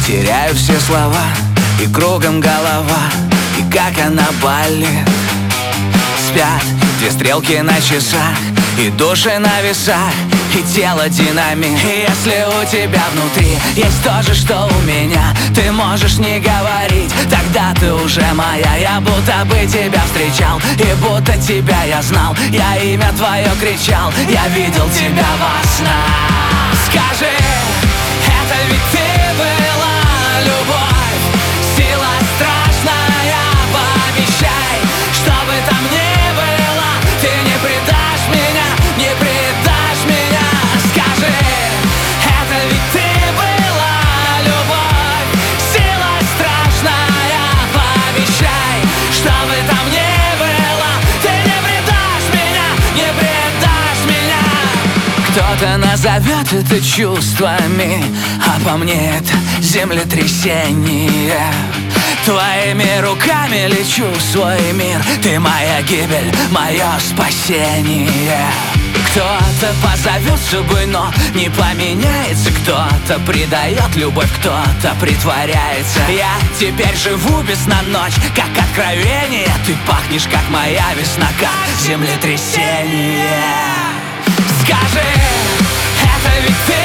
теряю все слова, и кругом голова, и как она болит. Спят две стрелки на часах, и души на весах, и тело динамит. И если у тебя внутри есть то же, что у меня, ты можешь не говорить, тогда ты уже моя. Я будто бы тебя встречал, и будто тебя я знал. Я имя твое кричал, я видел тебя во снах. Скажи, это ведь ты была любовь, сила страшная, пообещай, что бы там ни было, ты не предашь меня, не предашь меня. Скажи, это ведь ты была любовь, сила страшная, пообещай, что бы там ни было, ты не предашь меня, не предашь меня. Кто-то назовет это чувствами, а по мне это землетрясение. Твоими руками лечу в свой мир, ты моя гибель, мое спасение. Кто-то позовет судьбой, но не поменяется. Кто-то предает любовь, кто-то притворяется. Я теперь живу без на ночь, как откровение. Ты пахнешь, как моя весна, как землетрясение. Скажи, это ведь ты